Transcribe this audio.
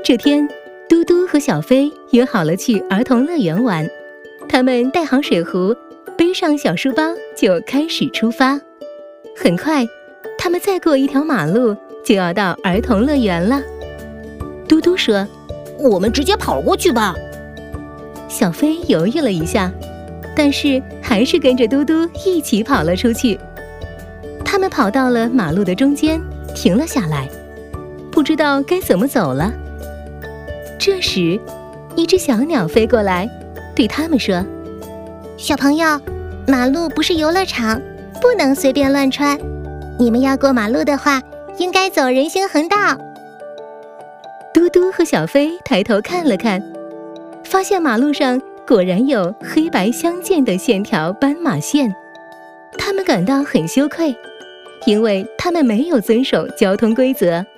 这天，嘟嘟和小飞约好了去儿童乐园玩。他们带好水壶，背上小书包，就开始出发。很快，他们再过一条马路，就要到儿童乐园了。嘟嘟说：“ 我们直接跑过去吧。” 小飞犹豫了一下，但是还是跟着嘟嘟一起跑了出去。他们跑到了马路的中间，停了下来，不知道该怎么走了。这时，一只小鸟飞过来，对他们说：“ 小朋友，马路不是游乐场，不能随便乱穿。你们要过马路的话，应该走人行横道。” 嘟嘟和小飞抬头看了看，发现马路上果然有黑白相间的线条斑马线。他们感到很羞愧，因为他们没有遵守交通规则。